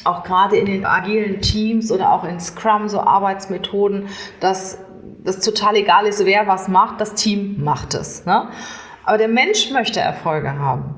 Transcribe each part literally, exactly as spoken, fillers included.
auch gerade in den agilen Teams oder auch in Scrum, so Arbeitsmethoden, dass das total egal ist, wer was macht, das Team macht es. Ne? Aber der Mensch möchte Erfolge haben.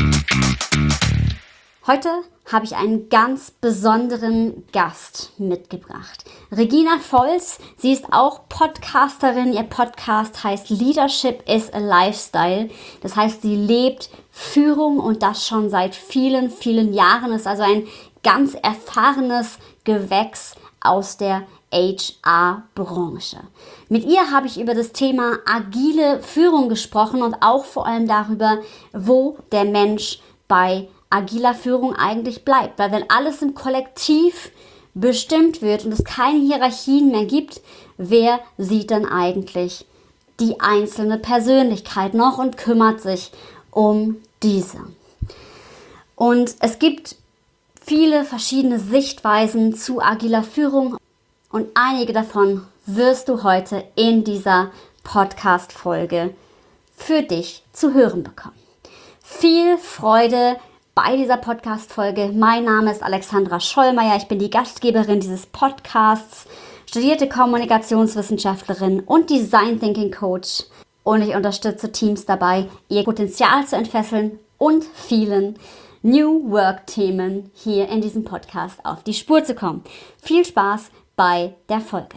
Heute habe ich einen ganz besonderen Gast mitgebracht. Regina Volz, sie ist auch Podcasterin. Ihr Podcast heißt Leadership is a Lifestyle. Das heißt, sie lebt Führung und das schon seit vielen, vielen Jahren. Ist also ein ganz erfahrenes Gewächs aus der H R-Branche. Mit ihr habe ich über das Thema agile Führung gesprochen und auch vor allem darüber, wo der Mensch bei agiler Führung eigentlich bleibt. Weil wenn alles im Kollektiv bestimmt wird und es keine Hierarchien mehr gibt, wer sieht dann eigentlich die einzelne Persönlichkeit noch und kümmert sich um diese? Und es gibt viele verschiedene Sichtweisen zu agiler Führung und einige davon wirst du heute in dieser Podcast-Folge für dich zu hören bekommen. Viel Freude bei dieser Podcast-Folge. Mein Name ist Alexandra Schollmeier. Ich bin die Gastgeberin dieses Podcasts, studierte Kommunikationswissenschaftlerin und Design Thinking Coach. Und ich unterstütze Teams dabei, ihr Potenzial zu entfesseln und vielen New Work-Themen hier in diesem Podcast auf die Spur zu kommen. Viel Spaß bei der Folge.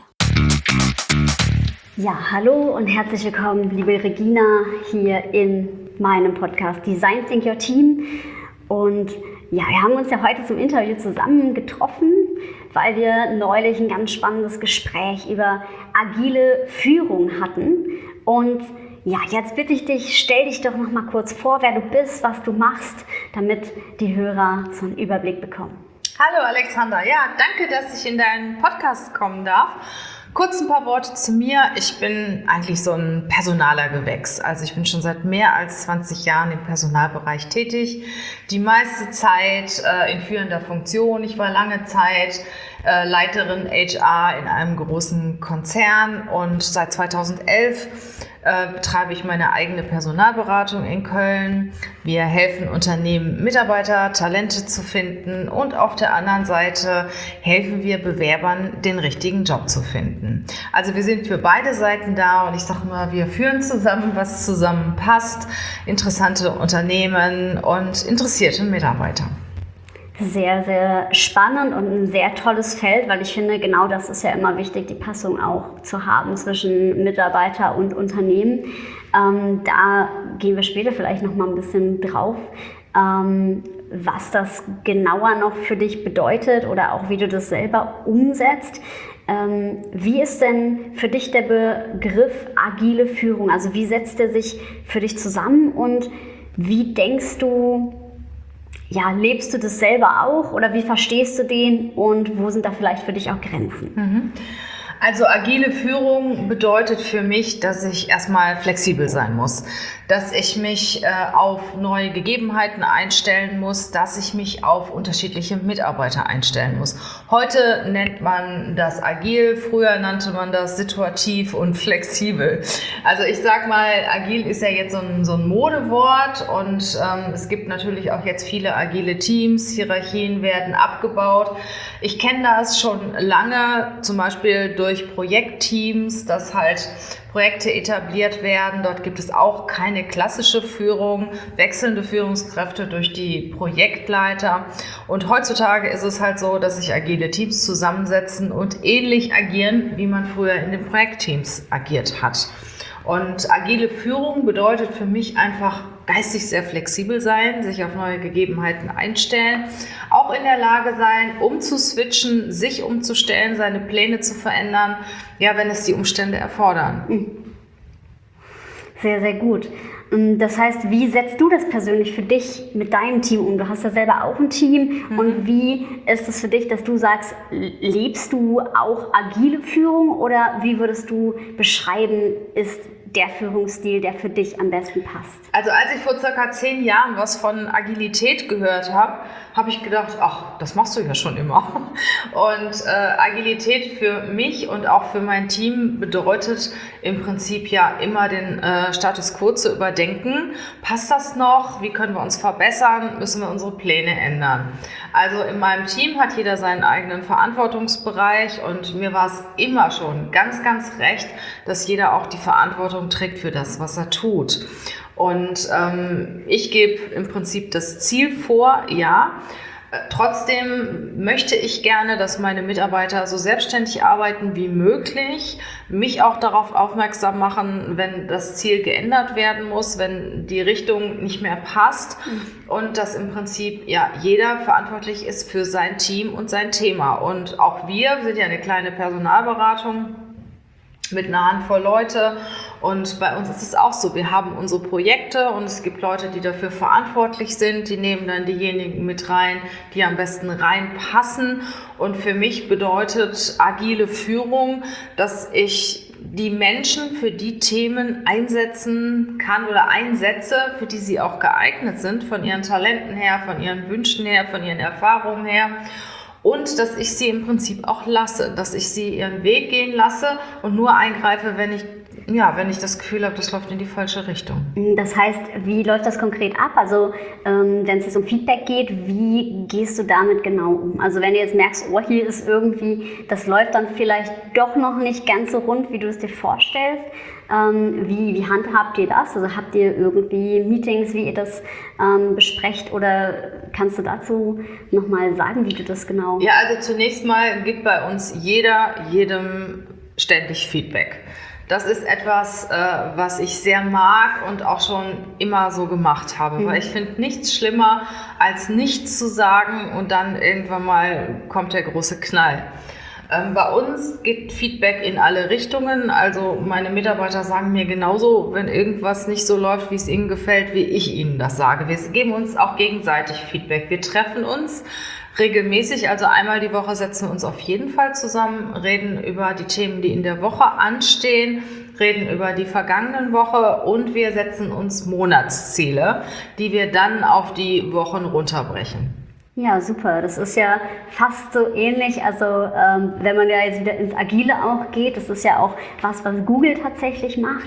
Ja, hallo und herzlich willkommen, liebe Regina, hier in meinem Podcast Design Think Your Team. Und ja, wir haben uns ja heute zum Interview zusammen getroffen, weil wir neulich ein ganz spannendes Gespräch über agile Führung hatten. Und ja, jetzt bitte ich dich, stell dich doch noch mal kurz vor, wer du bist, was du machst, damit die Hörer so einen Überblick bekommen. Hallo Alexandra, ja, danke, dass ich in deinen Podcast kommen darf. Kurz ein paar Worte zu mir. Ich bin eigentlich so ein personaler Gewächs. Also ich bin schon seit mehr als zwanzig Jahren im Personalbereich tätig. Die meiste Zeit äh, in führender Funktion. Ich war lange Zeit äh, Leiterin H R in einem großen Konzern und seit zweitausendelf äh, betreibe ich meine eigene Personalberatung in Köln. Wir helfen Unternehmen, Mitarbeiter, Talente zu finden und auf der anderen Seite helfen wir Bewerbern, den richtigen Job zu finden. Also wir sind für beide Seiten da und ich sage mal, wir führen zusammen, was zusammenpasst, interessante Unternehmen und interessierte Mitarbeiter. Sehr, sehr spannend und ein sehr tolles Feld, weil ich finde, genau das ist ja immer wichtig, die Passung auch zu haben zwischen Mitarbeiter und Unternehmen. Ähm, da gehen wir später vielleicht noch mal ein bisschen drauf, ähm, was das genauer noch für dich bedeutet oder auch wie du das selber umsetzt. Ähm, wie ist denn für dich der Begriff agile Führung? Also wie setzt er sich für dich zusammen und wie denkst du, ja, lebst du das selber auch oder wie verstehst du den und wo sind da vielleicht für dich auch Grenzen? Mhm. Also agile Führung bedeutet für mich, dass ich erstmal flexibel sein muss, dass ich mich äh, auf neue Gegebenheiten einstellen muss, dass ich mich auf unterschiedliche Mitarbeiter einstellen muss. Heute nennt man das agil, früher nannte man das situativ und flexibel. Also ich sag mal, agil ist ja jetzt so ein, so ein Modewort und ähm, es gibt natürlich auch jetzt viele agile Teams, Hierarchien werden abgebaut. Ich kenne das schon lange, zum Beispiel durch Projektteams, dass halt Projekte etabliert werden. Dort gibt es auch keine klassische Führung, wechselnde Führungskräfte durch die Projektleiter. Und heutzutage ist es halt so, dass sich agile Teams zusammensetzen und ähnlich agieren, wie man früher in den Projektteams agiert hat. Und agile Führung bedeutet für mich einfach geistig sehr flexibel sein, sich auf neue Gegebenheiten einstellen, auch in der Lage sein, umzuswitchen, sich umzustellen, seine Pläne zu verändern, ja, wenn es die Umstände erfordern. Sehr, sehr gut. Das heißt, wie setzt du das persönlich für dich mit deinem Team um? Du hast ja selber auch ein Team. Mhm. Und wie ist es für dich, dass du sagst, lebst du auch agile Führung oder wie würdest du beschreiben, ist der Führungsstil, der für dich am besten passt? Also als ich vor circa zehn Jahren was von Agilität gehört habe, habe ich gedacht, ach, das machst du ja schon immer. Und äh, Agilität für mich und auch für mein Team bedeutet im Prinzip ja immer den äh, Status quo zu überdenken. Passt das noch? Wie können wir uns verbessern? Müssen wir unsere Pläne ändern? Also in meinem Team hat jeder seinen eigenen Verantwortungsbereich und mir war es immer schon ganz, ganz recht, dass jeder auch die Verantwortung trägt für das, was er tut. Und ähm, ich gebe im Prinzip das Ziel vor, ja. Trotzdem möchte ich gerne, dass meine Mitarbeiter so selbstständig arbeiten wie möglich, mich auch darauf aufmerksam machen, wenn das Ziel geändert werden muss, wenn die Richtung nicht mehr passt und dass im Prinzip ja jeder verantwortlich ist für sein Team und sein Thema. Und auch wir sind ja eine kleine Personalberatung mit einer Handvoll Leute und bei uns ist es auch so, wir haben unsere Projekte und es gibt Leute, die dafür verantwortlich sind, die nehmen dann diejenigen mit rein, die am besten reinpassen und für mich bedeutet agile Führung, dass ich die Menschen für die Themen einsetzen kann oder einsetze, für die sie auch geeignet sind, von ihren Talenten her, von ihren Wünschen her, von ihren Erfahrungen her. Und dass ich sie im Prinzip auch lasse, dass ich sie ihren Weg gehen lasse und nur eingreife, wenn ich, ja, wenn ich das Gefühl habe, das läuft in die falsche Richtung. Das heißt, wie läuft das konkret ab? Also ähm, wenn es jetzt um Feedback geht, wie gehst du damit genau um? Also wenn du jetzt merkst, oh, hier ist irgendwie, das läuft dann vielleicht doch noch nicht ganz so rund, wie du es dir vorstellst. Ähm, wie, wie handhabt ihr das? Also habt ihr irgendwie Meetings, wie ihr das ähm, besprecht oder kannst du dazu nochmal sagen, wie du das genau... Ja, also zunächst mal gibt bei uns jeder, jedem ständig Feedback. Das ist etwas, äh, was ich sehr mag und auch schon immer so gemacht habe, mhm. weil ich finde nichts schlimmer, als nichts zu sagen und dann irgendwann mal kommt der große Knall. Ähm, bei uns geht Feedback in alle Richtungen, also meine Mitarbeiter sagen mir genauso, wenn irgendwas nicht so läuft, wie es ihnen gefällt, wie ich ihnen das sage. Wir geben uns auch gegenseitig Feedback. Wir treffen uns regelmäßig, also einmal die Woche setzen wir uns auf jeden Fall zusammen, reden über die Themen, die in der Woche anstehen, reden über die vergangenen Woche und wir setzen uns Monatsziele, die wir dann auf die Wochen runterbrechen. Ja, super. Das ist ja fast so ähnlich. Also ähm, wenn man ja jetzt wieder ins Agile auch geht, das ist ja auch was, was Google tatsächlich macht.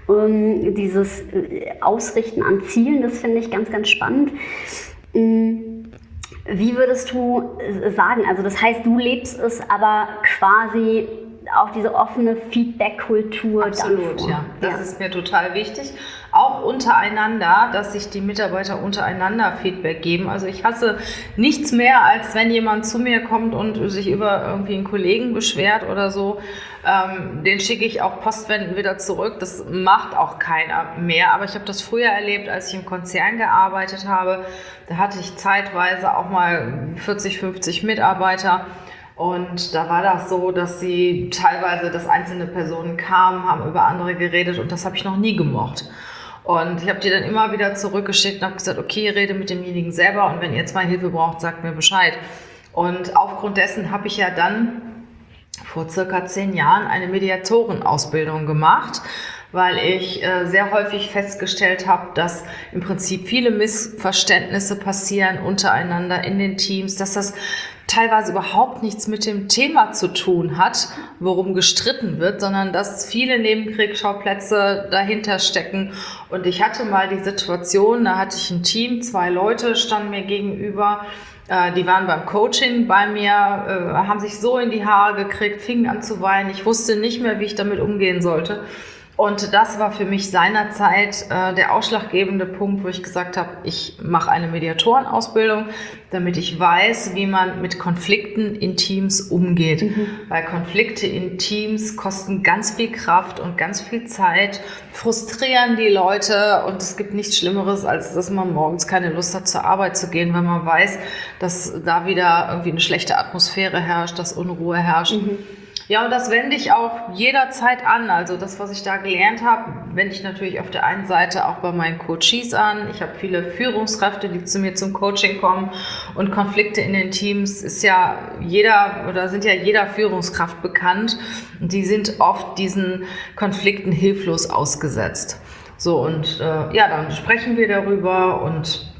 Um, dieses Ausrichten an Zielen, das finde ich ganz, ganz spannend. Wie würdest du sagen, also das heißt, du lebst es aber quasi auch diese offene Feedback-Kultur. Absolut, ja. Das ja. ist mir total wichtig. Auch untereinander, dass sich die Mitarbeiter untereinander Feedback geben. Also ich hasse nichts mehr, als wenn jemand zu mir kommt und sich über irgendwie einen Kollegen beschwert oder so. Ähm, den schicke ich auch postwendend wieder zurück. Das macht auch keiner mehr. Aber ich habe das früher erlebt, als ich im Konzern gearbeitet habe. Da hatte ich zeitweise auch mal vierzig, fünfzig Mitarbeiter. Und da war das so, dass sie teilweise, dass einzelne Personen kamen, haben über andere geredet und das habe ich noch nie gemocht. Und ich habe die dann immer wieder zurückgeschickt und habe gesagt, okay, rede mit demjenigen selber und wenn ihr zwei Hilfe braucht, sagt mir Bescheid. Und aufgrund dessen habe ich ja dann vor circa zehn Jahren eine Mediatorenausbildung gemacht, weil ich äh, sehr häufig festgestellt habe, dass im Prinzip viele Missverständnisse passieren untereinander in den Teams, dass das teilweise überhaupt nichts mit dem Thema zu tun hat, worum gestritten wird, sondern dass viele Nebenkriegsschauplätze dahinter stecken. Und ich hatte mal die Situation, da hatte ich ein Team, zwei Leute standen mir gegenüber, äh, die waren beim Coaching bei mir, äh, haben sich so in die Haare gekriegt, fingen an zu weinen. Ich wusste nicht mehr, wie ich damit umgehen sollte. Und das war für mich seinerzeit äh, der ausschlaggebende Punkt, wo ich gesagt habe, ich mache eine Mediatorenausbildung, damit ich weiß, wie man mit Konflikten in Teams umgeht. Mhm. Weil Konflikte in Teams kosten ganz viel Kraft und ganz viel Zeit, frustrieren die Leute und es gibt nichts Schlimmeres, als dass man morgens keine Lust hat, zur Arbeit zu gehen, weil man weiß, dass da wieder irgendwie eine schlechte Atmosphäre herrscht, dass Unruhe herrscht. Mhm. Ja, und das wende ich auch jederzeit an. Also das, was ich da gelernt habe, wende ich natürlich auf der einen Seite auch bei meinen Coaches an. Ich habe viele Führungskräfte, die zu mir zum Coaching kommen. Und Konflikte in den Teams ist ja jeder oder sind ja jeder Führungskraft bekannt. Und die sind oft diesen Konflikten hilflos ausgesetzt. So, und äh, ja, dann sprechen wir darüber und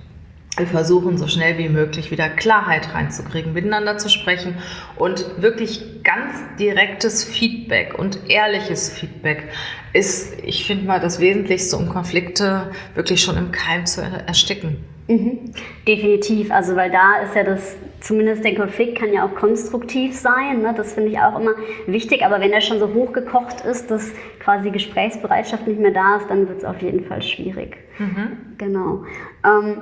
Wir versuchen so schnell wie möglich wieder Klarheit reinzukriegen, miteinander zu sprechen und wirklich ganz direktes Feedback und ehrliches Feedback ist, ich finde mal, das Wesentlichste, um Konflikte wirklich schon im Keim zu ersticken. Mhm. Definitiv, also weil da ist ja das, zumindest der Konflikt kann ja auch konstruktiv sein, ne? Das finde ich auch immer wichtig, aber wenn er schon so hochgekocht ist, dass quasi Gesprächsbereitschaft nicht mehr da ist, dann wird es auf jeden Fall schwierig. Mhm. Genau. Ähm,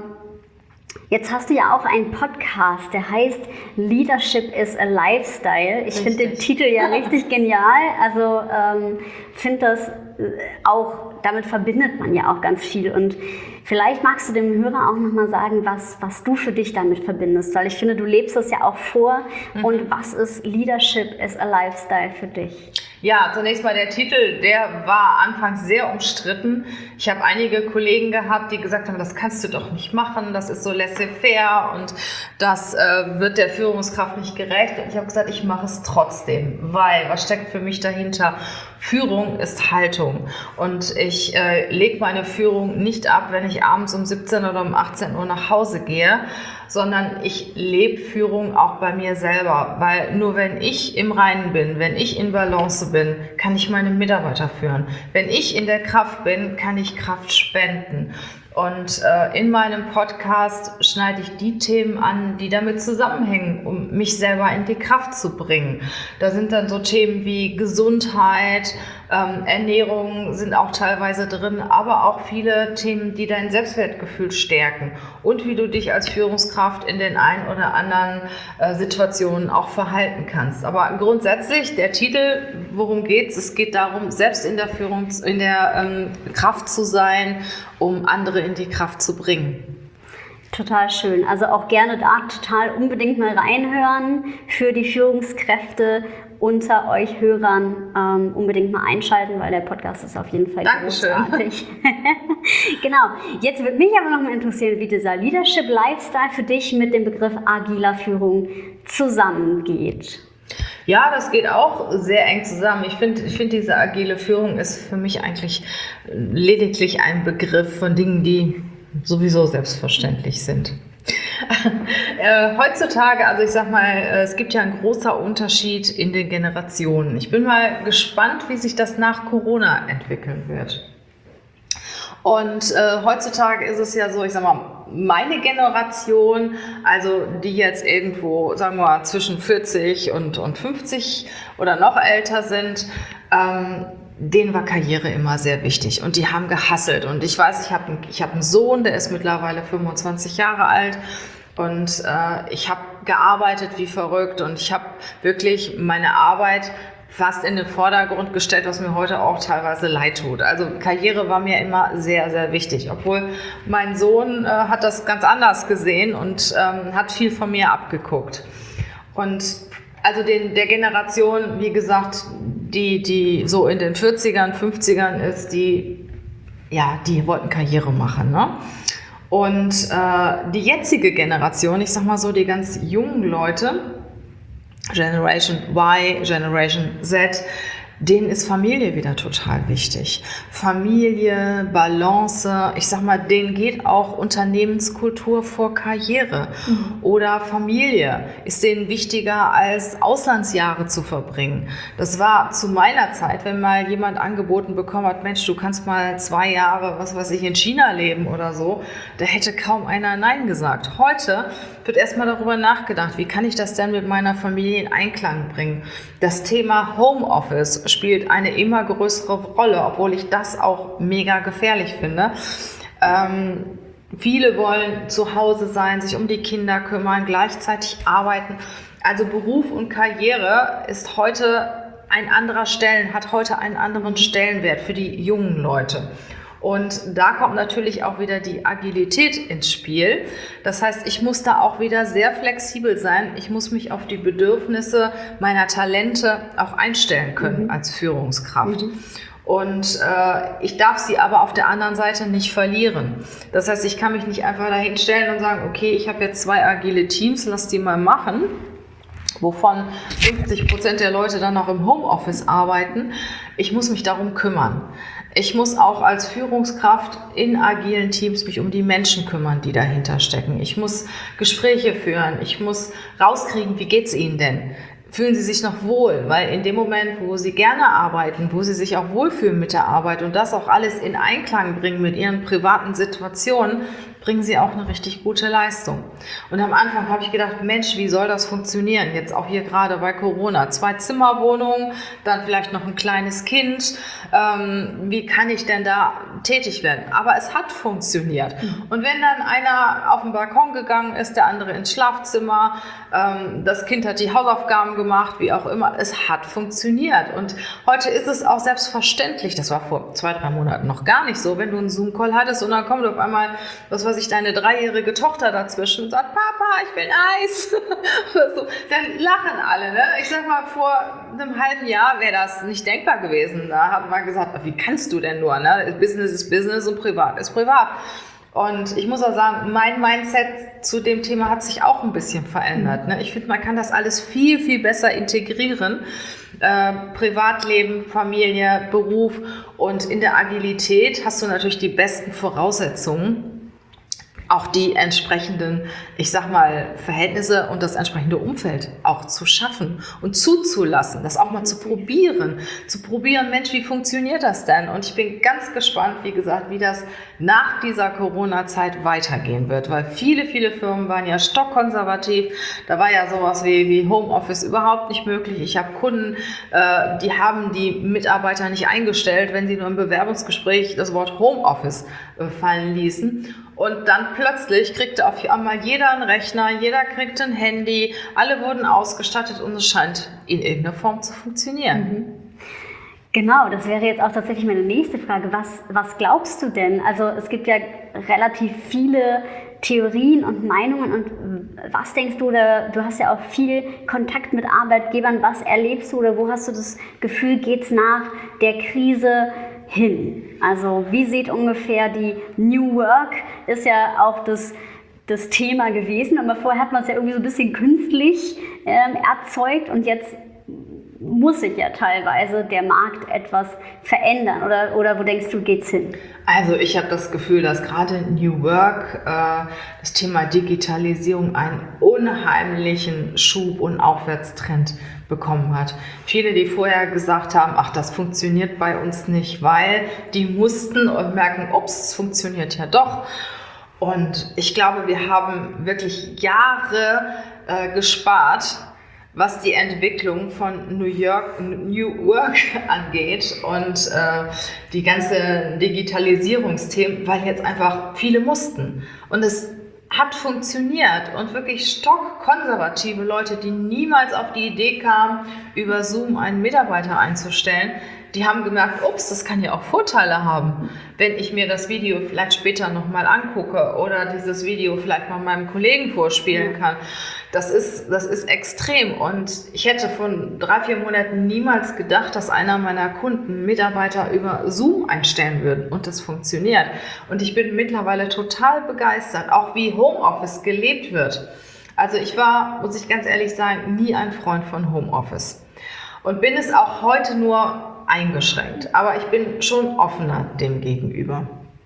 Jetzt hast du ja auch einen Podcast, der heißt Leadership is a Lifestyle. Ich finde den Titel ja richtig genial. Also ähm, finde das auch, damit verbindet man ja auch ganz viel. Und vielleicht magst du dem Hörer auch nochmal sagen, was, was du für dich damit verbindest. Weil ich finde, du lebst das ja auch vor. Mhm. Und was ist Leadership is a Lifestyle für dich? Ja, zunächst mal der Titel, der war anfangs sehr umstritten. Ich habe einige Kollegen gehabt, die gesagt haben, das kannst du doch nicht machen, das ist so laissez-faire und das äh, wird der Führungskraft nicht gerecht. Und ich habe gesagt, ich mache es trotzdem, weil, was steckt für mich dahinter? Führung ist Haltung und ich äh, lege meine Führung nicht ab, wenn ich abends um siebzehn oder um achtzehn Uhr nach Hause gehe, sondern ich lebe Führung auch bei mir selber, weil nur wenn ich im Reinen bin, wenn ich in Balance bin, kann ich meine Mitarbeiter führen. Wenn ich in der Kraft bin, kann ich Kraft spenden. Und äh, in meinem Podcast schneide ich die Themen an, die damit zusammenhängen, um mich selber in die Kraft zu bringen. Da sind dann so Themen wie Gesundheit, ähm, Ernährung sind auch teilweise drin, aber auch viele Themen, die dein Selbstwertgefühl stärken und wie du dich als Führungskraft in den ein oder anderen äh, Situationen auch verhalten kannst. Aber grundsätzlich der Titel, worum geht's? Es geht darum, selbst in der Führung, in der ähm, Kraft zu sein, um andere in die Kraft zu bringen. Total schön. Also auch gerne da total unbedingt mal reinhören für die Führungskräfte unter euch Hörern. Ähm, unbedingt mal einschalten, weil der Podcast ist auf jeden Fall Dankeschön. Großartig. Genau. Jetzt würde mich aber noch mal interessieren, wie dieser Leadership Lifestyle für dich mit dem Begriff agiler Führung zusammengeht. Ja, das geht auch sehr eng zusammen. Ich finde, ich finde, diese agile Führung ist für mich eigentlich lediglich ein Begriff von Dingen, die sowieso selbstverständlich sind. äh, heutzutage, also ich sag mal, es gibt ja ein großer Unterschied in den Generationen. Ich bin mal gespannt, wie sich das nach Corona entwickeln wird. Und äh, heutzutage ist es ja so, ich sag mal, meine Generation, also die jetzt irgendwo, sagen wir mal, zwischen vierzig und, und fünfzig oder noch älter sind, ähm, denen war Karriere immer sehr wichtig und die haben gehustelt. Und ich weiß, ich habe ich hab einen Sohn, der ist mittlerweile fünfundzwanzig Jahre alt und äh, ich habe gearbeitet wie verrückt und ich habe wirklich meine Arbeit fast in den Vordergrund gestellt, was mir heute auch teilweise leid tut. Also Karriere war mir immer sehr, sehr wichtig, obwohl mein Sohn äh, hat das ganz anders gesehen und ähm, hat viel von mir abgeguckt. Und also den, der Generation, wie gesagt, die, die so in den vierzigern, fünfzigern ist, die, ja, die wollten Karriere machen, ne? Und äh, die jetzige Generation, ich sag mal so, die ganz jungen Leute, Generation Y, Generation Z, denen ist Familie wieder total wichtig. Familie, Balance, ich sag mal, denen geht auch Unternehmenskultur vor Karriere. Mhm. Oder Familie ist denen wichtiger, als Auslandsjahre zu verbringen. Das war zu meiner Zeit, wenn mal jemand angeboten bekommen hat, Mensch, du kannst mal zwei Jahre, was weiß ich, in China leben oder so, da hätte kaum einer Nein gesagt. Heute wird erstmal darüber nachgedacht, wie kann ich das denn mit meiner Familie in Einklang bringen. Das Thema Homeoffice spielt eine immer größere Rolle, obwohl ich das auch mega gefährlich finde. Ähm, viele wollen zu Hause sein, sich um die Kinder kümmern, gleichzeitig arbeiten. Also Beruf und Karriere ist heute ein anderer Stellen, hat heute einen anderen Stellenwert für die jungen Leute. Und da kommt natürlich auch wieder die Agilität ins Spiel. Das heißt, ich muss da auch wieder sehr flexibel sein. Ich muss mich auf die Bedürfnisse meiner Talente auch einstellen können mhm. als Führungskraft. Mhm. Und äh, ich darf sie aber auf der anderen Seite nicht verlieren. Das heißt, ich kann mich nicht einfach dahin stellen und sagen, okay, ich habe jetzt zwei agile Teams, lass die mal machen. wovon fünfzig Prozent der Leute dann noch im Homeoffice arbeiten. Ich muss mich darum kümmern. Ich muss auch als Führungskraft in agilen Teams mich um die Menschen kümmern, die dahinter stecken. Ich muss Gespräche führen. Ich muss rauskriegen, wie geht's Ihnen denn? Fühlen Sie sich noch wohl? Weil in dem Moment, wo Sie gerne arbeiten, wo Sie sich auch wohlfühlen mit der Arbeit und das auch alles in Einklang bringen mit Ihren privaten Situationen, bringen Sie auch eine richtig gute Leistung. Und am Anfang habe ich gedacht, Mensch, wie soll das funktionieren? Jetzt auch hier gerade bei Corona. Zwei Zimmerwohnungen, dann vielleicht noch ein kleines Kind. Ähm, wie kann ich denn da tätig werden? Aber es hat funktioniert. Und wenn dann einer auf den Balkon gegangen ist, der andere ins Schlafzimmer, ähm, das Kind hat die Hausaufgaben gemacht, wie auch immer, es hat funktioniert. Und heute ist es auch selbstverständlich, das war vor zwei, drei Monaten noch gar nicht so, wenn du einen Zoom-Call hattest und dann kommt auf einmal, was weiß ich, deine dreijährige Tochter dazwischen und sagt, Papa, ich will ein Eis. Oder so. Dann lachen alle. Ne? Ich sag mal, vor einem halben Jahr wäre das nicht denkbar gewesen. Da hat man gesagt, wie kannst du denn nur? Ne? Business ist Business und privat ist privat. Und ich muss auch sagen, mein Mindset zu dem Thema hat sich auch ein bisschen verändert. Ne? Ich finde, man kann das alles viel, viel besser integrieren. Äh, Privatleben, Familie, Beruf, und in der Agilität hast du natürlich die besten Voraussetzungen, auch die entsprechenden, ich sag mal, Verhältnisse und das entsprechende Umfeld auch zu schaffen und zuzulassen, das auch mal zu probieren, zu probieren, Mensch, wie funktioniert das denn? Und ich bin ganz gespannt, wie gesagt, wie das nach dieser Corona-Zeit weitergehen wird, weil viele, viele Firmen waren ja stockkonservativ, da war ja sowas wie, wie Homeoffice überhaupt nicht möglich. Ich habe Kunden, äh, die haben die Mitarbeiter nicht eingestellt, wenn sie nur im Bewerbungsgespräch das Wort Homeoffice äh, fallen ließen. Und dann plötzlich kriegte auf einmal jeder einen Rechner, jeder kriegte ein Handy, alle wurden ausgestattet und es scheint in irgendeiner Form zu funktionieren. Mhm. Genau, das wäre jetzt auch tatsächlich meine nächste Frage. Was, was glaubst du denn? Also es gibt ja relativ viele Theorien und Meinungen, und was denkst du, oder du hast ja auch viel Kontakt mit Arbeitgebern, was erlebst du oder wo hast du das Gefühl, geht es nach der Krise hin? Also wie sieht ungefähr die New Work, ist ja auch das, das Thema gewesen, aber vorher hat man es ja irgendwie so ein bisschen künstlich ähm, erzeugt, und jetzt muss sich ja teilweise der Markt etwas verändern, oder, oder wo denkst du, geht's hin? Also ich habe das Gefühl, dass gerade New Work, äh, das Thema Digitalisierung einen unheimlichen Schub und Aufwärtstrend bekommen hat. Viele, die vorher gesagt haben, ach, das funktioniert bei uns nicht, weil die mussten und merken, ups, es funktioniert ja doch. Und ich glaube, wir haben wirklich Jahre äh, gespart, was die Entwicklung von New York, New Work angeht und äh, die ganze Digitalisierungsthemen, weil jetzt einfach viele mussten. Und es hat funktioniert, und wirklich stockkonservative Leute, die niemals auf die Idee kamen, über Zoom einen Mitarbeiter einzustellen, die haben gemerkt, ups, das kann ja auch Vorteile haben, wenn ich mir das Video vielleicht später nochmal angucke oder dieses Video vielleicht mal meinem Kollegen vorspielen kann. Das ist, das ist extrem, und ich hätte von drei, vier Monaten niemals gedacht, dass einer meiner Kunden Mitarbeiter über Zoom einstellen würde, und das funktioniert. Und ich bin mittlerweile total begeistert, auch wie Homeoffice gelebt wird. Also ich war, muss ich ganz ehrlich sagen, nie ein Freund von Homeoffice und bin es auch heute nur eingeschränkt, aber ich bin schon offener dem gegenüber.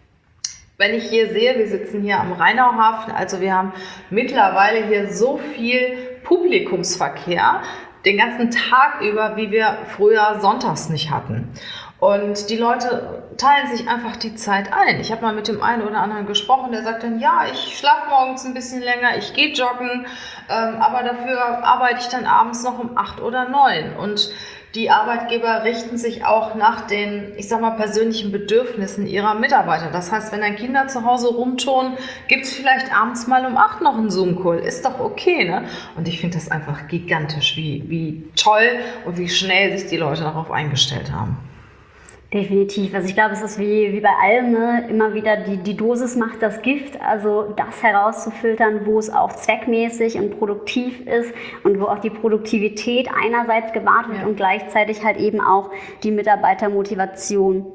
Wenn ich hier sehe, wir sitzen hier am Rheinauhafen, also wir haben mittlerweile hier so viel Publikumsverkehr den ganzen Tag über, wie wir früher sonntags nicht hatten. Und die Leute teilen sich einfach die Zeit ein. Ich habe mal mit dem einen oder anderen gesprochen, der sagt dann, ja, ich schlafe morgens ein bisschen länger, ich gehe joggen, ähm, aber dafür arbeite ich dann abends noch um acht oder neun. Und die Arbeitgeber richten sich auch nach den, ich sag mal, persönlichen Bedürfnissen ihrer Mitarbeiter. Das heißt, wenn dann Kinder zu Hause rumturnen, gibt es vielleicht abends mal um acht noch einen Zoom-Call. Ist doch okay, ne? Und ich finde das einfach gigantisch, wie, wie toll und wie schnell sich die Leute darauf eingestellt haben. Definitiv. Also ich glaube, es ist wie, wie bei allem, ne? Immer wieder die, die Dosis macht das Gift. Also das herauszufiltern, wo es auch zweckmäßig und produktiv ist und wo auch die Produktivität einerseits gewahrt wird, ja, und gleichzeitig halt eben auch die Mitarbeitermotivation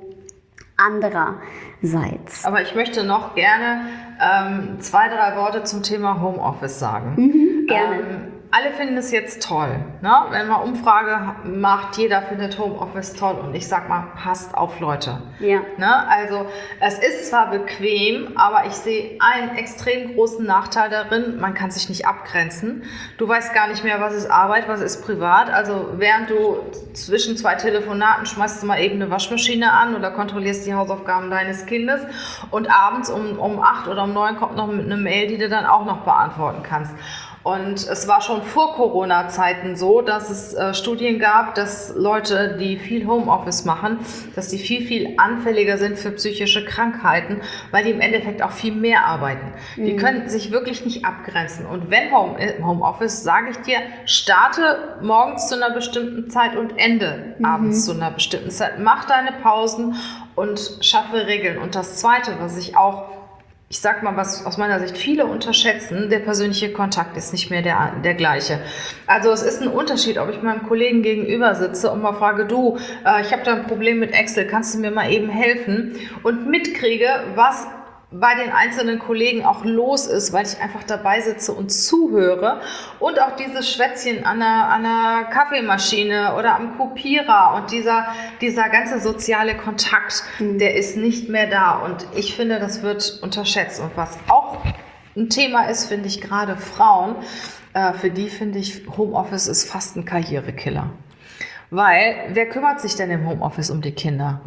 andererseits. Aber ich möchte noch gerne ähm, zwei, drei Worte zum Thema Homeoffice sagen. Mhm, gerne. Ähm, alle finden es jetzt toll. Ne? Wenn man Umfrage macht, jeder findet Homeoffice toll. Und ich sag mal, passt auf, Leute. Ja. Ne? Also es ist zwar bequem, aber ich sehe einen extrem großen Nachteil darin. Man kann sich nicht abgrenzen. Du weißt gar nicht mehr, was ist Arbeit, was ist privat. Also während du zwischen zwei Telefonaten schmeißt du mal eben eine Waschmaschine an oder kontrollierst die Hausaufgaben deines Kindes. Und abends um, um acht oder um neun kommt noch eine Mail, die du dann auch noch beantworten kannst. Und es war schon vor Corona-Zeiten so, dass es äh, Studien gab, dass Leute, die viel Homeoffice machen, dass die viel, viel anfälliger sind für psychische Krankheiten, weil die im Endeffekt auch viel mehr arbeiten. Mhm. Die können sich wirklich nicht abgrenzen. Und wenn Home, Homeoffice, sage ich dir, starte morgens zu einer bestimmten Zeit und ende mhm. abends zu einer bestimmten Zeit. Mach deine Pausen und schaffe Regeln. Und das Zweite, was ich auch Ich sag mal, was aus meiner Sicht viele unterschätzen, der persönliche Kontakt ist nicht mehr der, der gleiche. Also es ist ein Unterschied, ob ich meinem Kollegen gegenüber sitze und mal frage, du, äh, ich habe da ein Problem mit Excel, kannst du mir mal eben helfen? Und mitkriege, was bei den einzelnen Kollegen auch los ist, weil ich einfach dabei sitze und zuhöre und auch dieses Schwätzchen an einer, an einer Kaffeemaschine oder am Kopierer und dieser, dieser ganze soziale Kontakt, mhm. der ist nicht mehr da und ich finde, das wird unterschätzt und was auch ein Thema ist, finde ich gerade Frauen, äh, für die finde ich Homeoffice ist fast ein Karrierekiller, weil wer kümmert sich denn im Homeoffice um die Kinder?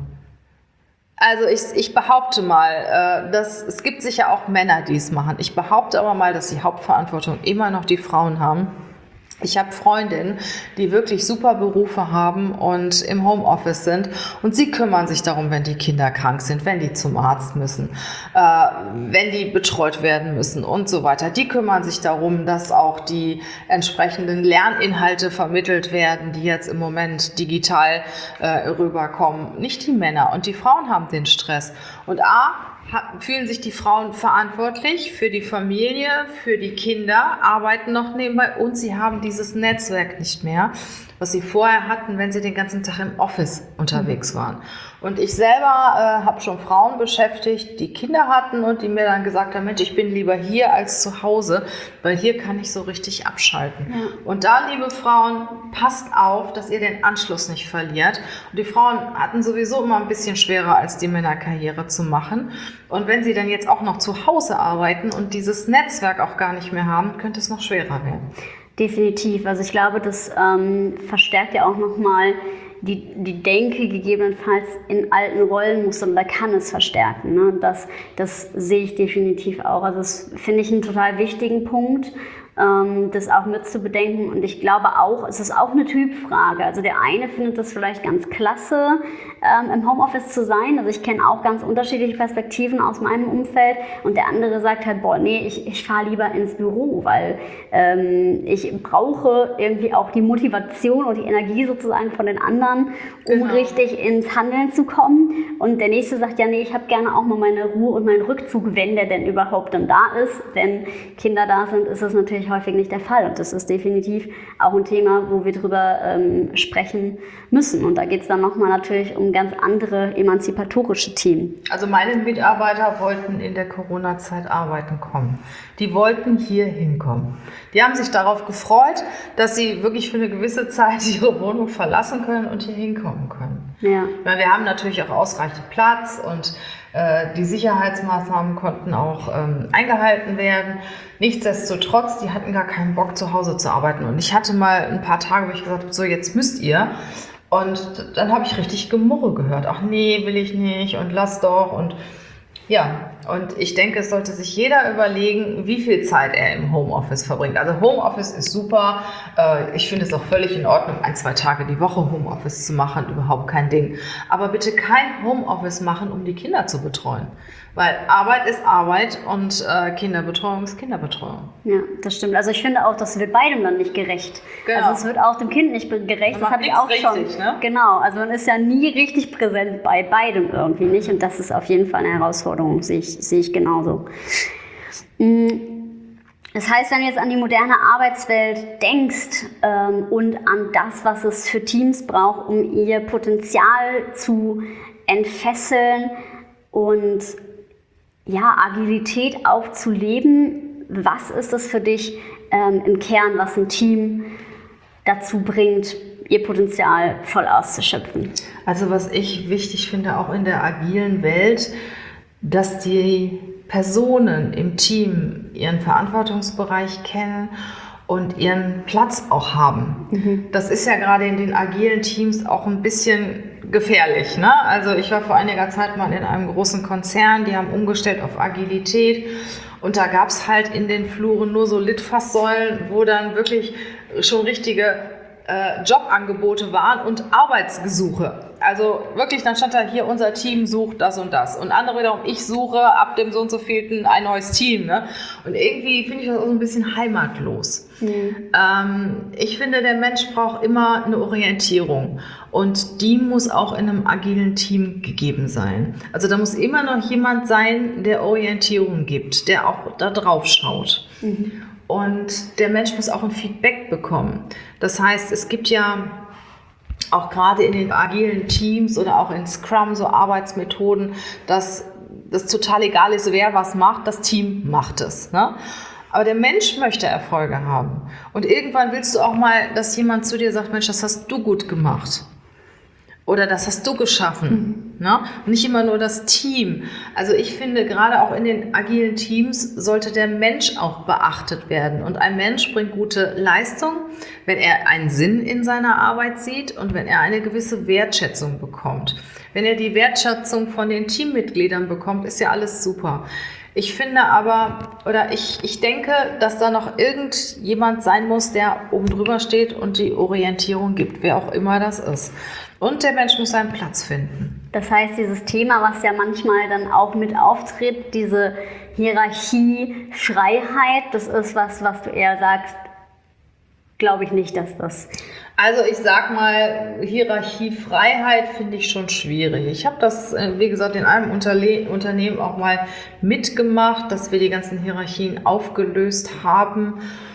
Also ich, ich behaupte mal, äh, dass, es gibt sicher auch Männer, die es machen. Ich behaupte aber mal, dass die Hauptverantwortung immer noch die Frauen haben. Ich habe Freundinnen, die wirklich super Berufe haben und im Homeoffice sind und sie kümmern sich darum, wenn die Kinder krank sind, wenn die zum Arzt müssen, äh, wenn die betreut werden müssen und so weiter. Die kümmern sich darum, dass auch die entsprechenden Lerninhalte vermittelt werden, die jetzt im Moment digital äh, rüberkommen. Nicht die Männer und die Frauen haben den Stress. Und A, fühlen sich die Frauen verantwortlich für die Familie, für die Kinder, arbeiten noch nebenbei und sie haben dieses Netzwerk nicht mehr, was sie vorher hatten, wenn sie den ganzen Tag im Office unterwegs waren. Und ich selber äh, habe schon Frauen beschäftigt, die Kinder hatten und die mir dann gesagt haben, Mensch, ich bin lieber hier als zu Hause, weil hier kann ich so richtig abschalten. Ja. Und da, liebe Frauen, passt auf, dass ihr den Anschluss nicht verliert. Und die Frauen hatten sowieso immer ein bisschen schwerer als die Männer Karriere zu machen. Und wenn sie dann jetzt auch noch zu Hause arbeiten und dieses Netzwerk auch gar nicht mehr haben, könnte es noch schwerer werden. Definitiv. Also ich glaube, das ähm, verstärkt ja auch nochmal die, die Denke gegebenenfalls in alten Rollenmustern, da kann es verstärken. Ne? Das, das sehe ich definitiv auch. Also das finde ich einen total wichtigen Punkt, ähm, das auch mit zu bedenken. Und ich glaube auch, es ist auch eine Typfrage. Also der eine findet das vielleicht ganz klasse, ähm, im Homeoffice zu sein. Also ich kenne auch ganz unterschiedliche Perspektiven aus meinem Umfeld. Und der andere sagt halt, boah, nee, ich, ich fahre lieber ins Büro, weil ähm, ich brauche irgendwie auch die Motivation und die Energie sozusagen von den anderen, um genau. richtig ins Handeln zu kommen. Und der nächste sagt, ja, nee, ich habe gerne auch mal meine Ruhe und meinen Rückzug, wenn der denn überhaupt dann da ist. Wenn Kinder da sind, ist das natürlich häufig nicht der Fall. Und das ist definitiv auch ein Thema, wo wir drüber ähm, sprechen müssen. Und da geht es dann nochmal natürlich um ganz andere emanzipatorische Themen. Also meine Mitarbeiter wollten in der Corona-Zeit arbeiten kommen. Die wollten hier hinkommen. Die haben sich darauf gefreut, dass sie wirklich für eine gewisse Zeit ihre Wohnung verlassen können und hier hinkommen können. Ja. Weil wir haben natürlich auch ausreichend Platz und äh, die Sicherheitsmaßnahmen konnten auch ähm, eingehalten werden. Nichtsdestotrotz, die hatten gar keinen Bock, zu Hause zu arbeiten. Und ich hatte mal ein paar Tage, wo ich gesagt habe, so jetzt müsst ihr. Und dann habe ich richtig Gemurre gehört. Ach nee, will ich nicht und lass doch. Und ja, und ich denke, es sollte sich jeder überlegen, wie viel Zeit er im Homeoffice verbringt. Also Homeoffice ist super. Ich finde es auch völlig in Ordnung, ein, zwei Tage die Woche Homeoffice zu machen, überhaupt kein Ding. Aber bitte kein Homeoffice machen, um die Kinder zu betreuen. Weil Arbeit ist Arbeit und äh, Kinderbetreuung ist Kinderbetreuung. Ja, das stimmt. Also ich finde auch, das wird beidem dann nicht gerecht. Genau. Also es wird auch dem Kind nicht gerecht. Man das habe ich auch richtig, schon. Ne? Genau. Also man ist ja nie richtig präsent bei beidem irgendwie nicht. Und das ist auf jeden Fall eine Herausforderung, sehe ich, sehe ich genauso. Das heißt, wenn du jetzt an die moderne Arbeitswelt denkst ähm, und an das, was es für Teams braucht, um ihr Potenzial zu entfesseln und ja, Agilität auch zu leben. Was ist es für dich ähm, im Kern, was ein Team dazu bringt, ihr Potenzial voll auszuschöpfen? Also was ich wichtig finde, auch in der agilen Welt, dass die Personen im Team ihren Verantwortungsbereich kennen und ihren Platz auch haben. Mhm. Das ist ja gerade in den agilen Teams auch ein bisschen gefährlich, ne? Also ich war vor einiger Zeit mal in einem großen Konzern, die haben umgestellt auf Agilität und da gab es halt in den Fluren nur so Litfaßsäulen, wo dann wirklich schon richtige äh, Jobangebote waren und Arbeitsgesuche. Also wirklich, dann stand da hier, unser Team sucht das und das. Und andere wiederum, ich suche ab dem so und so vielten ein neues Team. Ne? Und irgendwie finde ich das auch so ein bisschen heimatlos. Mhm. Ähm, ich finde, der Mensch braucht immer eine Orientierung. Und die muss auch in einem agilen Team gegeben sein. Also da muss immer noch jemand sein, der Orientierung gibt, der auch da drauf schaut. Mhm. Und der Mensch muss auch ein Feedback bekommen. Das heißt, es gibt ja auch gerade in den agilen Teams oder auch in Scrum so Arbeitsmethoden, dass das total egal ist, wer was macht, das Team macht es. Ne? Aber der Mensch möchte Erfolge haben. Und irgendwann willst du auch mal, dass jemand zu dir sagt, Mensch, das hast du gut gemacht. Oder das hast du geschaffen. Mhm. Ne? Und nicht immer nur das Team. Also ich finde, gerade auch in den agilen Teams sollte der Mensch auch beachtet werden. Und ein Mensch bringt gute Leistung, wenn er einen Sinn in seiner Arbeit sieht und wenn er eine gewisse Wertschätzung bekommt. Wenn er die Wertschätzung von den Teammitgliedern bekommt, ist ja alles super. Ich finde aber, oder ich, ich denke, dass da noch irgendjemand sein muss, der oben drüber steht und die Orientierung gibt, wer auch immer das ist. Und der Mensch muss seinen Platz finden. Das heißt, dieses Thema, was ja manchmal dann auch mit auftritt, diese Hierarchie, Freiheit, das ist was, was du eher sagst, glaube ich nicht, dass das... Also ich sag mal, Hierarchiefreiheit finde ich schon schwierig. Ich habe das, wie gesagt, in einem Unterle- Unternehmen auch mal mitgemacht, dass wir die ganzen Hierarchien aufgelöst haben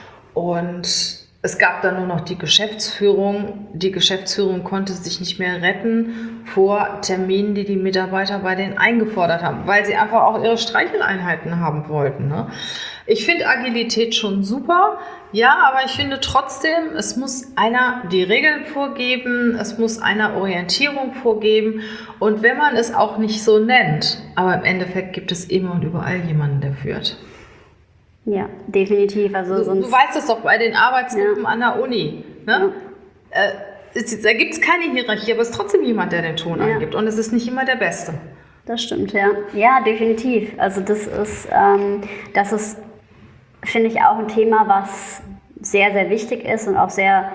und es gab dann nur noch die Geschäftsführung. Die Geschäftsführung konnte sich nicht mehr retten vor Terminen, die die Mitarbeiter bei denen eingefordert haben, weil sie einfach auch ihre Streicheleinheiten haben wollten. Ne? Ich finde Agilität schon super, ja, aber ich finde trotzdem, es muss einer die Regeln vorgeben, es muss einer Orientierung vorgeben und wenn man es auch nicht so nennt, aber im Endeffekt gibt es immer und überall jemanden, der führt. Ja, definitiv. Also du, sonst, du weißt es doch bei den Arbeitsgruppen ja. an der Uni. Ne? Ja. Äh, es, da gibt es keine Hierarchie, aber es ist trotzdem jemand, der den Ton ja. angibt. Und es ist nicht immer der Beste. Das stimmt, ja. Ja, definitiv. Also das ist, ähm, das ist, finde ich, auch ein Thema, was sehr, sehr wichtig ist und auch sehr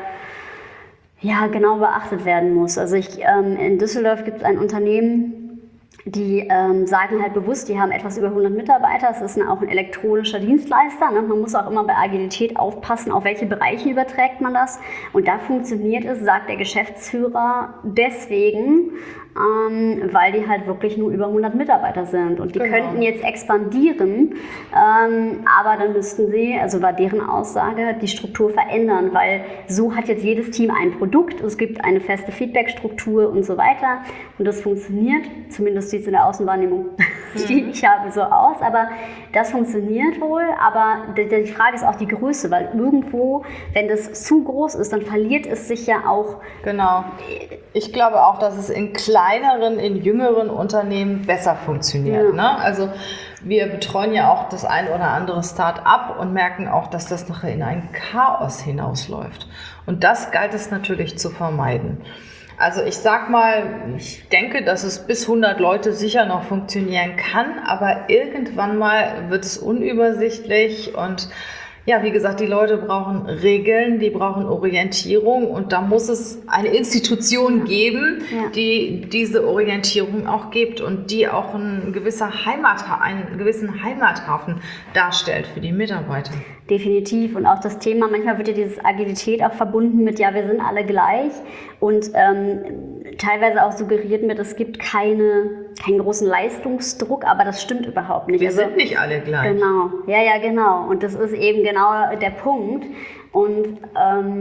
ja, genau beachtet werden muss. Also ich, ähm, in Düsseldorf gibt es ein Unternehmen, die ähm, sagen halt bewusst, die haben etwas über hundert Mitarbeiter, es ist ein, auch ein elektronischer Dienstleister. Ne? Man muss auch immer bei Agilität aufpassen, auf welche Bereiche überträgt man das. Und da funktioniert es, sagt der Geschäftsführer, deswegen, ähm, weil die halt wirklich nur über hundert Mitarbeiter sind. Und die genau. könnten jetzt expandieren, ähm, aber dann müssten sie, also war deren Aussage, die Struktur verändern, weil so hat jetzt jedes Team ein Produkt, es gibt eine feste Feedbackstruktur und so weiter. Und das funktioniert, zumindest sieht es in der Außenwahrnehmung, die ich habe, so aus. Aber das funktioniert wohl, aber die Frage ist auch die Größe, weil irgendwo, wenn das zu groß ist, dann verliert es sich ja auch. Genau. Ich glaube auch, dass es in kleineren, in jüngeren Unternehmen besser funktioniert. Ja. Ne? Also wir betreuen ja auch das ein oder andere Start-up und merken auch, dass das nachher in ein Chaos hinausläuft. Und das galt es natürlich zu vermeiden. Also ich sag mal, ich denke, dass es bis hundert Leute sicher noch funktionieren kann, aber irgendwann mal wird es unübersichtlich und ja, wie gesagt, die Leute brauchen Regeln, die brauchen Orientierung und da muss es eine Institution geben, ja. die diese Orientierung auch gibt und die auch ein gewisser Heimat, einen gewissen Heimathafen darstellt für die Mitarbeiter. Definitiv. Und auch das Thema, manchmal wird ja dieses Agilität auch verbunden mit, ja, wir sind alle gleich und ähm, teilweise auch suggeriert mit, es gibt keine, keinen großen Leistungsdruck, aber das stimmt überhaupt nicht. Wir also, sind nicht alle gleich. Genau, ja, ja, genau. Und das ist eben genau der Punkt. Und ähm,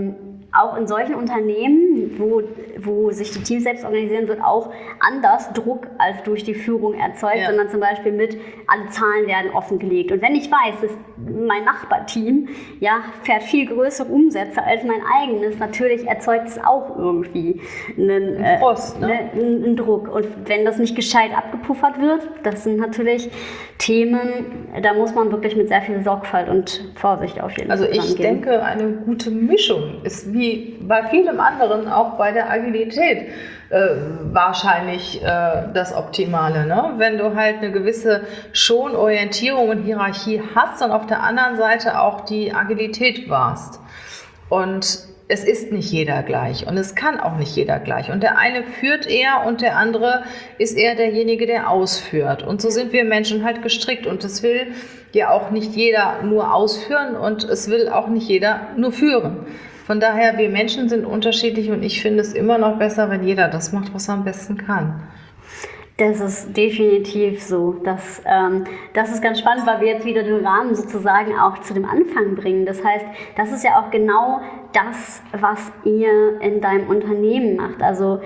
auch in solchen Unternehmen, wo, wo sich die Teams selbst organisieren, wird auch anders Druck als durch die Führung erzeugt, ja. sondern zum Beispiel mit, alle Zahlen werden offengelegt. Und wenn ich weiß, dass mein Nachbarteam ja, fährt viel größere Umsätze als mein eigenes, natürlich erzeugt es auch irgendwie einen, Ein Frost, äh, ne? einen, einen Druck. Und wenn das nicht gescheit abgepuffert wird, das sind natürlich Themen, da muss man wirklich mit sehr viel Sorgfalt und Vorsicht auf jeden Fall Also ich rangehen. denke, eine gute Mischung ist wie bei vielem anderen auch bei der Agilität äh, wahrscheinlich äh, das Optimale. Ne? Wenn du halt eine gewisse schon Orientierung und Hierarchie hast und auf der anderen Seite auch die Agilität wahrst. Und es ist nicht jeder gleich und es kann auch nicht jeder gleich. Und der eine führt eher und der andere ist eher derjenige, der ausführt. Und so sind wir Menschen halt gestrickt und es will ja auch nicht jeder nur ausführen und es will auch nicht jeder nur führen. Von daher, wir Menschen sind unterschiedlich und ich finde es immer noch besser, wenn jeder das macht, was er am besten kann. Das ist definitiv so. Das, ähm, das ist ganz spannend, weil wir jetzt wieder den Rahmen sozusagen auch zu dem Anfang bringen. Das heißt, das ist ja auch genau das, was ihr in deinem Unternehmen macht. Also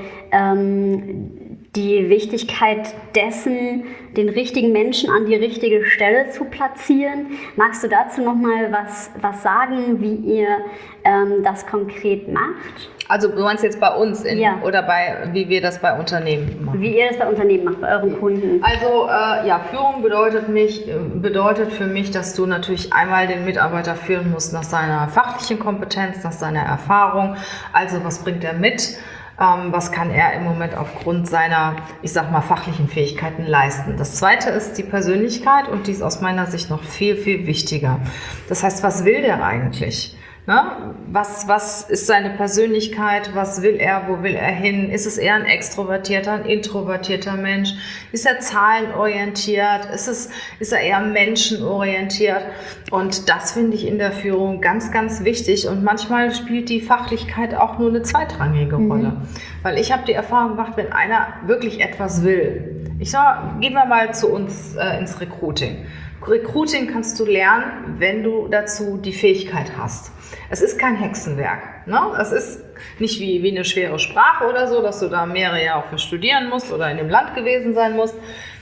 ähm, die Wichtigkeit dessen, den richtigen Menschen an die richtige Stelle zu platzieren. Magst du dazu nochmal was, was sagen, wie ihr ähm, das konkret macht? Also du meinst jetzt bei uns in, ja. oder bei, wie wir das bei Unternehmen machen? Wie ihr das bei Unternehmen macht, bei euren Kunden. Also äh, ja, Führung bedeutet, mich, bedeutet für mich, dass du natürlich einmal den Mitarbeiter führen musst nach seiner fachlichen Kompetenz, nach seiner Erfahrung. Also was bringt er mit? Ähm, was kann er im Moment aufgrund seiner, ich sag mal, fachlichen Fähigkeiten leisten? Das zweite ist die Persönlichkeit und die ist aus meiner Sicht noch viel, viel wichtiger. Das heißt, was will der eigentlich? Ne? Was, was ist seine Persönlichkeit? Was will er? Wo will er hin? Ist es eher ein extrovertierter, ein introvertierter Mensch? Ist er zahlenorientiert? Ist es, ist er eher menschenorientiert? Und das finde ich in der Führung ganz, ganz wichtig. Und manchmal spielt die Fachlichkeit auch nur eine zweitrangige Mhm. Rolle. Weil ich habe die Erfahrung gemacht, wenn einer wirklich etwas will. Ich sag, gehen wir mal zu uns äh, ins Recruiting. Recruiting kannst du lernen, wenn du dazu die Fähigkeit hast. Es ist kein Hexenwerk. Ne? Es ist nicht wie, wie eine schwere Sprache oder so, dass du da mehrere Jahre für studieren musst oder in dem Land gewesen sein musst.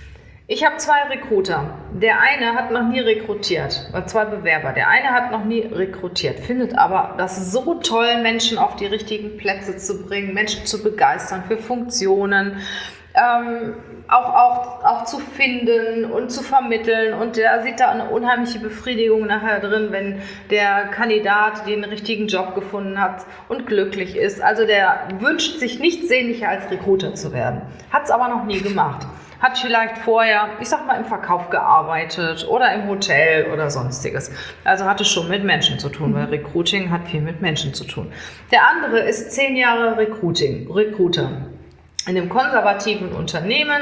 Ich habe zwei Recruiter. Der eine hat noch nie rekrutiert, oder zwei Bewerber. Der eine hat noch nie rekrutiert, findet aber das so toll, Menschen auf die richtigen Plätze zu bringen, Menschen zu begeistern für Funktionen, ähm, auch, auch, auch zu finden und zu vermitteln. Und der sieht da eine unheimliche Befriedigung nachher drin, wenn der Kandidat den richtigen Job gefunden hat und glücklich ist. Also der wünscht sich nichts sehnlicher als Recruiter zu werden, hat es aber noch nie gemacht. Hat vielleicht vorher, ich sag mal, im Verkauf gearbeitet oder im Hotel oder sonstiges. Also hatte schon mit Menschen zu tun, weil Recruiting hat viel mit Menschen zu tun. Der andere ist zehn Jahre Recruiting, Recruiter. In einem konservativen Unternehmen,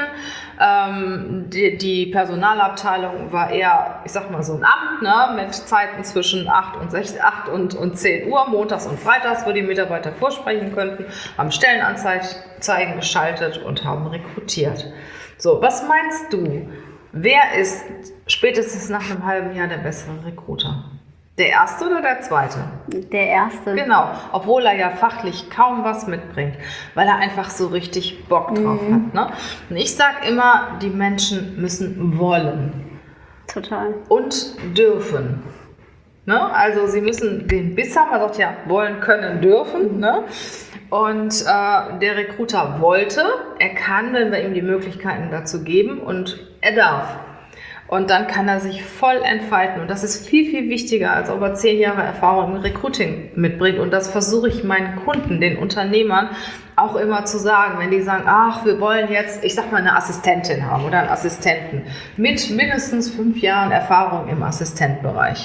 ähm, die, die Personalabteilung war eher, ich sag mal so ein Amt, ne, mit Zeiten zwischen acht und, sechzehn, acht und, und zehn Uhr, montags und freitags, wo die Mitarbeiter vorsprechen könnten, haben Stellenanzeigen geschaltet und haben rekrutiert. So, was meinst du, wer ist spätestens nach einem halben Jahr der bessere Recruiter? Der erste oder der zweite? Der erste. Genau, obwohl er ja fachlich kaum was mitbringt, weil er einfach so richtig Bock drauf Mhm. hat. Ne? Und ich sage immer, die Menschen müssen wollen Total. und dürfen. Ne? Also sie müssen den Biss haben, man sagt ja, wollen, können, dürfen. Ne? Und äh, der Recruiter wollte, er kann, wenn wir ihm die Möglichkeiten dazu geben, und er darf. Und dann kann er sich voll entfalten. Und das ist viel, viel wichtiger, als ob er zehn Jahre Erfahrung im Recruiting mitbringt. Und das versuche ich meinen Kunden, den Unternehmern, auch immer zu sagen, wenn die sagen, ach, wir wollen jetzt, ich sag mal, eine Assistentin haben oder einen Assistenten mit mindestens fünf Jahren Erfahrung im Assistentbereich.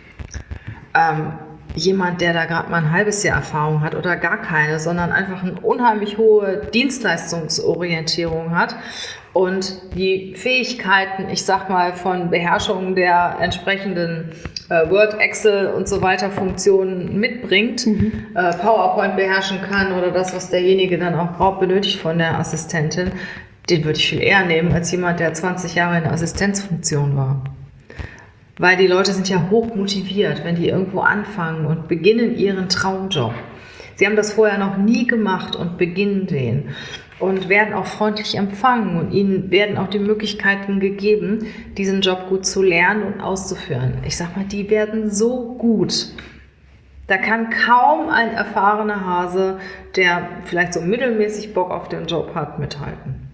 Ähm, jemand, der da gerade mal ein halbes Jahr Erfahrung hat oder gar keine, sondern einfach eine unheimlich hohe Dienstleistungsorientierung hat und die Fähigkeiten, ich sag mal, von Beherrschung der entsprechenden äh, Word, Excel und so weiter Funktionen mitbringt, mhm. äh, PowerPoint beherrschen kann oder das, was derjenige dann auch braucht, benötigt von der Assistentin, den würde ich viel eher nehmen als jemand, der zwanzig Jahre in der Assistenzfunktion war. Weil die Leute sind ja hoch motiviert, wenn die irgendwo anfangen und beginnen ihren Traumjob. Sie haben das vorher noch nie gemacht und beginnen den und werden auch freundlich empfangen und ihnen werden auch die Möglichkeiten gegeben, diesen Job gut zu lernen und auszuführen. Ich sag mal, die werden so gut. Da kann kaum ein erfahrener Hase, der vielleicht so mittelmäßig Bock auf den Job hat, mithalten.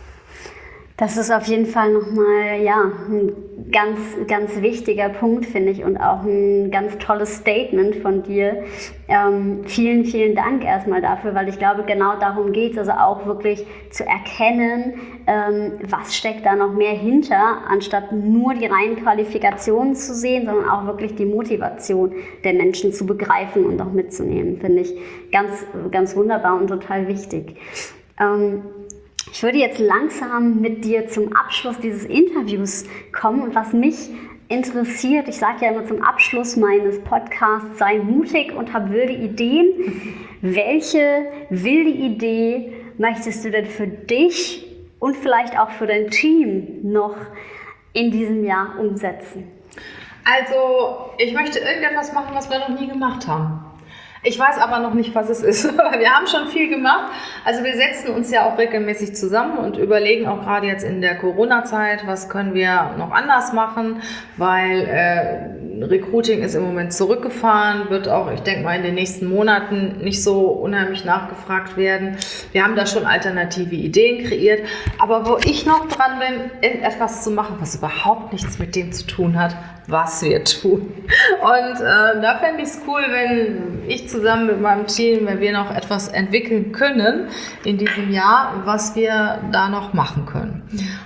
Das ist auf jeden Fall nochmal, ja, ein ganz, ganz wichtiger Punkt, finde ich, und auch ein ganz tolles Statement von dir. Ähm, vielen, vielen Dank erstmal dafür, weil ich glaube, genau darum geht es, also auch wirklich zu erkennen, ähm, was steckt da noch mehr hinter, anstatt nur die reinen Qualifikationen zu sehen, sondern auch wirklich die Motivation der Menschen zu begreifen und auch mitzunehmen, finde ich ganz, ganz wunderbar und total wichtig. Ähm, Ich würde jetzt langsam mit dir zum Abschluss dieses Interviews kommen und was mich interessiert, ich sage ja immer zum Abschluss meines Podcasts, sei mutig und hab wilde Ideen. Welche wilde Idee möchtest du denn für dich und vielleicht auch für dein Team noch in diesem Jahr umsetzen? Also, ich möchte irgendetwas machen, was wir noch nie gemacht haben. Ich weiß aber noch nicht, was es ist. Wir haben schon viel gemacht. Also wir setzen uns ja auch regelmäßig zusammen und überlegen auch gerade jetzt in der Corona-Zeit, was können wir noch anders machen, weil äh, Recruiting ist im Moment zurückgefahren, wird auch, ich denke mal, in den nächsten Monaten nicht so unheimlich nachgefragt werden. Wir haben da schon alternative Ideen kreiert. Aber wo ich noch dran bin, etwas zu machen, was überhaupt nichts mit dem zu tun hat, was wir tun. Und äh, da fände ich es cool, wenn ich zusammen mit meinem Team, wenn wir noch etwas entwickeln können in diesem Jahr, was wir da noch machen können.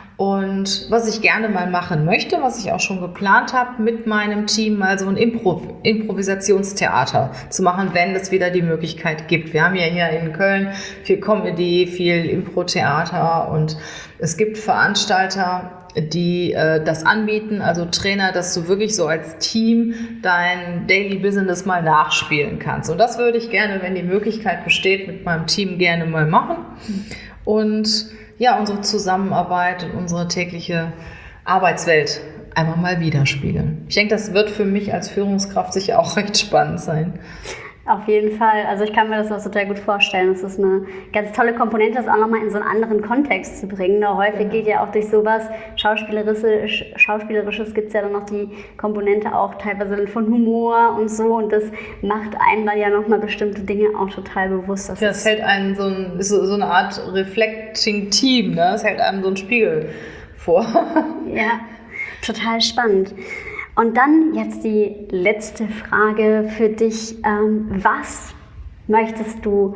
Und was ich gerne mal machen möchte, was ich auch schon geplant habe, mit meinem Team mal so ein Impro- Improvisationstheater zu machen, wenn es wieder die Möglichkeit gibt. Wir haben ja hier in Köln viel Comedy, viel Impro-Theater und es gibt Veranstalter, die äh, das anbieten, also Trainer, dass du wirklich so als Team dein Daily Business mal nachspielen kannst. Und das würde ich gerne, wenn die Möglichkeit besteht, mit meinem Team gerne mal machen. Und ja, unsere Zusammenarbeit und unsere tägliche Arbeitswelt einfach mal widerspiegeln. Ich denke, das wird für mich als Führungskraft sicher auch recht spannend sein. Auf jeden Fall. Also ich kann mir das auch total gut vorstellen. Es ist eine ganz tolle Komponente, das auch nochmal in so einen anderen Kontext zu bringen. Da häufig geht ja auch durch sowas Schauspielerisches, Schauspielerisches gibt es ja dann noch die Komponente auch teilweise von Humor und so. Und das macht einem dann ja nochmal bestimmte Dinge auch total bewusst. Das ja, es hält einen so, ein, ist so, so eine Art Reflecting Team, ne? Es hält einem so einen Spiegel vor. Ja, total spannend. Und dann jetzt die letzte Frage für dich. Ähm, was möchtest du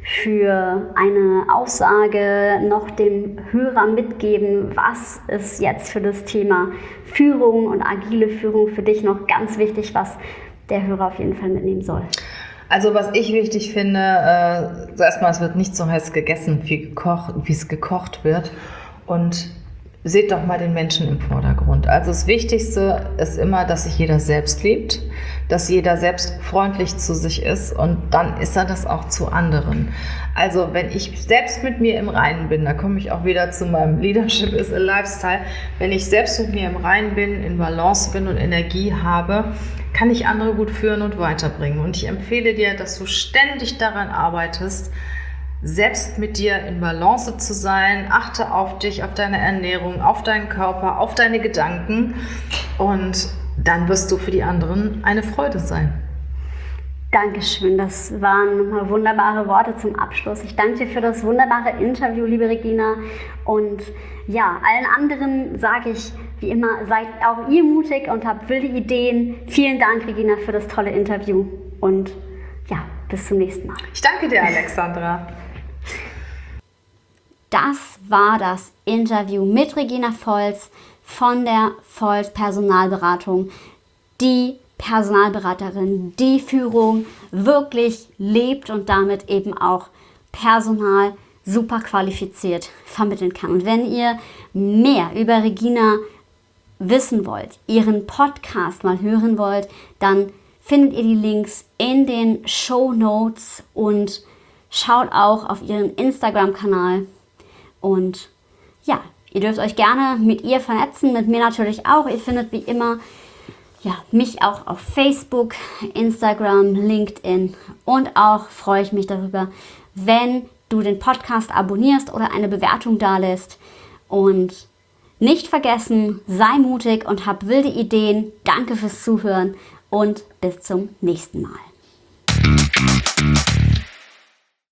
für eine Aussage noch dem Hörer mitgeben? Was ist jetzt für das Thema Führung und agile Führung für dich noch ganz wichtig, was der Hörer auf jeden Fall mitnehmen soll? Also was ich wichtig finde, äh, also erstmal, es wird nicht so heiß gegessen, wie, gekocht, wie es gekocht wird. Und seht doch mal den Menschen im Vordergrund. Also das Wichtigste ist immer, dass sich jeder selbst liebt, dass jeder selbst freundlich zu sich ist und dann ist er das auch zu anderen. Also wenn ich selbst mit mir im Reinen bin, da komme ich auch wieder zu meinem Leadership is a Lifestyle, wenn ich selbst mit mir im Reinen bin, in Balance bin und Energie habe, kann ich andere gut führen und weiterbringen. Und ich empfehle dir, dass du ständig daran arbeitest, selbst mit dir in Balance zu sein. Achte auf dich, auf deine Ernährung, auf deinen Körper, auf deine Gedanken und dann wirst du für die anderen eine Freude sein. Dankeschön, das waren wunderbare Worte zum Abschluss. Ich danke dir für das wunderbare Interview, liebe Regina. Und ja, allen anderen sage ich wie immer, seid auch ihr mutig und habt wilde Ideen. Vielen Dank, Regina, für das tolle Interview und ja, bis zum nächsten Mal. Ich danke dir, Alexandra. Das war das Interview mit Regina Volz von der Volz Personalberatung. Die Personalberaterin, die Führung wirklich lebt und damit eben auch Personal super qualifiziert vermitteln kann. Und wenn ihr mehr über Regina wissen wollt, ihren Podcast mal hören wollt, dann findet ihr die Links in den Shownotes und schaut auch auf ihren Instagram-Kanal. Und ja, ihr dürft euch gerne mit ihr vernetzen, mit mir natürlich auch. Ihr findet wie immer ja, mich auch auf Facebook, Instagram, LinkedIn und auch freue ich mich darüber, wenn du den Podcast abonnierst oder eine Bewertung dalässt. Und nicht vergessen, sei mutig und hab wilde Ideen. Danke fürs Zuhören und bis zum nächsten Mal.